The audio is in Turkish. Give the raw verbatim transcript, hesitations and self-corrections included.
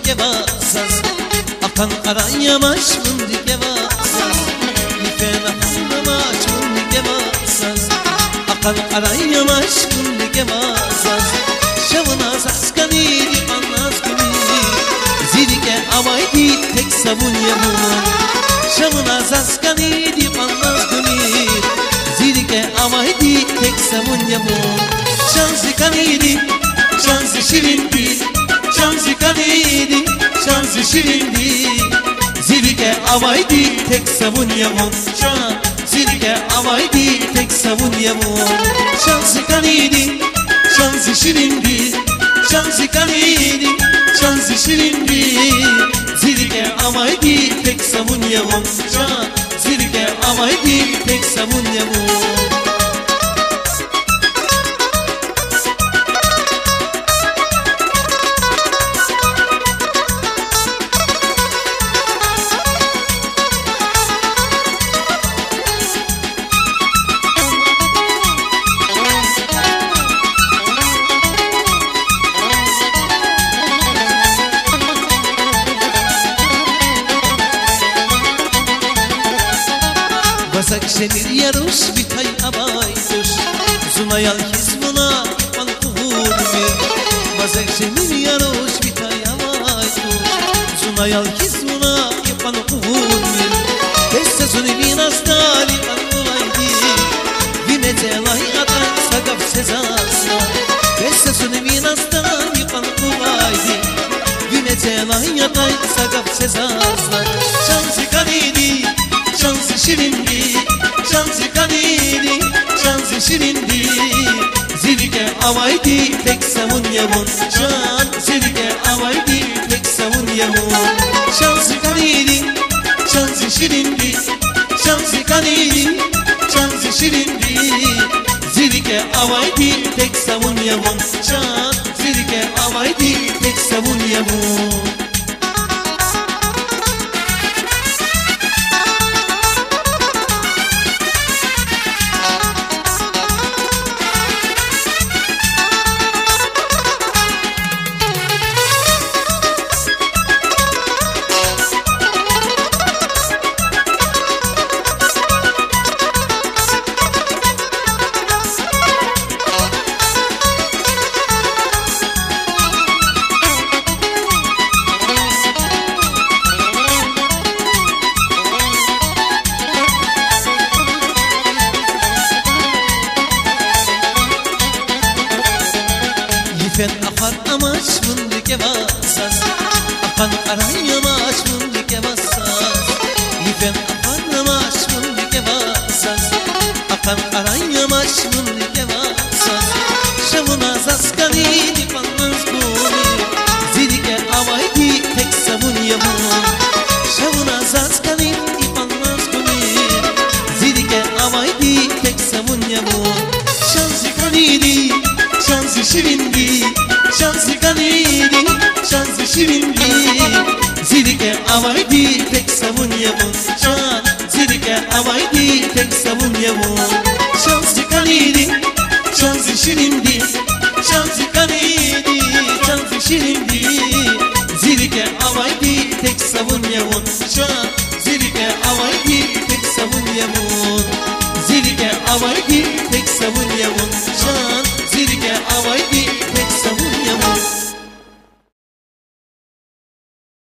basas akan aran yamaç mındık basas Lifen akan yamaç mındık basas akan aran yamaç mındık basas Şavına zaskanidi anlas günü Zirike amaydi tek sabun yamun Şavına zaskanidi anlas günü Zirike amaydi tek sabun yamun Şansı kanidi şansı şirindi Şansı kanidi şansı şirindi Zirike amaydi tek sabun yamun Şan zirike amaydi tek sabun yamun Şansı kanidi şansı şirindi Şansı kanidi şansı şirindi Zirike amaydi tek sabun yamun Şan zirike amaydi tek sabun yamun Bazak şemir yaruş bitay abaydır Zunayal hizmuna yapan kuhurmir Bazak şemir yaruş bitay abaydır Zunayal hizmuna yapan kuhurmir Beste zuni binastali kandulaydi Vimetelay atay sagaf sezasna Beste zuni binastali kandulaydi Vimetelay atay sagaf sezasna Şansı kanidi şansı şirindi Şansı kanidi şansı şirindi Zirike amaydi tek savun yamun Şan zirike amaydi tek savun yamun Şansı kanidi şansı şirindi Şansı kanidi şansı şirindi Zirike amaydi tek savun yamun Şan zirike amaydi tek savun yamun Lifen akar amaç mındık basas akan aran yamaç mındık basas Lifen akar amaç mındık basas akan aran yamaç mındık basas Şavuna zaskanidi panmaz kuni Zirike amaydi tek sabun yamun Şavuna zaskanidi panmaz kuni Zirike amaydi tek sabun yamun Şansı kanidi şansı şirindi Şansı kanidi şansı şirindi Zirike amaydi tek sabun yamun Şan zirike amaydi tek sabun yamun Şansı kanidi şansı şirindi Şansı kanidi şansı şirindi Zirike amaydi tek sabun yamun Şan zirike amaydi tek sabun yamun Zirike amaydi